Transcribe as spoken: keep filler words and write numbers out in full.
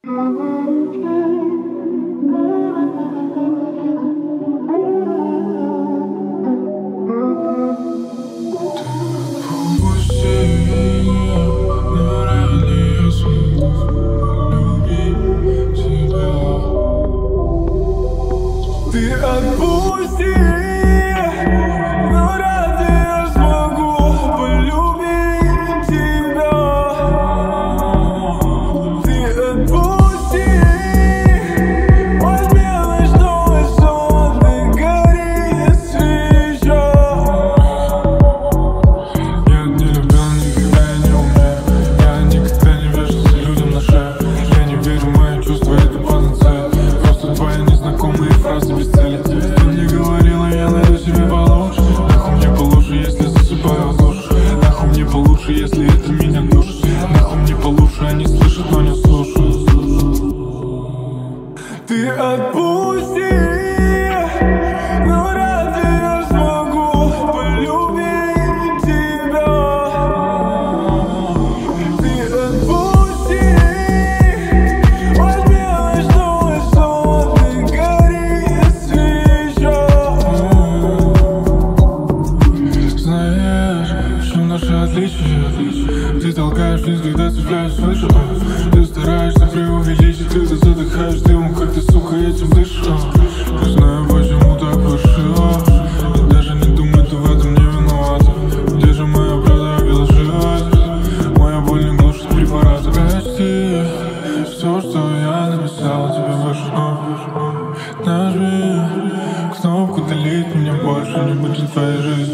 Ты отпусти, но разве я смогу полюбить тебя? Ты отпусти, возьми ночной сон, ты гори свеча. Я не любил, никогда я не умею. Я никогда не вешался людям на шею. Я не верю в мои чувства, это панацея. Просто твои незнакомые фразы без цели. Ты не говорила, я найду себе получше. Нахуй мне получше, если засыпаю в душу. Нахуй мне получше, если это меня душит. Нахуй мне получше, они слышат, но не слушают. Ты отпусти, но разве я смогу полюбить тебя? Ты отпусти, возьми ночной сон, ты гори свеча. Знаешь, в чем наше отличие? Ты толкаешь вниз, когда цепляешь выше. Ты стараешься преувеличить, когда задыхаешь дымом, как ты, сука, этим дышишь. Не знаю, почему так вышло. И даже не думай, ты в этом не виновата. Где же моя правда и лживость? Моя боль не глушит препараты. Прости, все, что я написал тебе выше. Нажми кнопку, долить меня больше не будет в твоей жизни.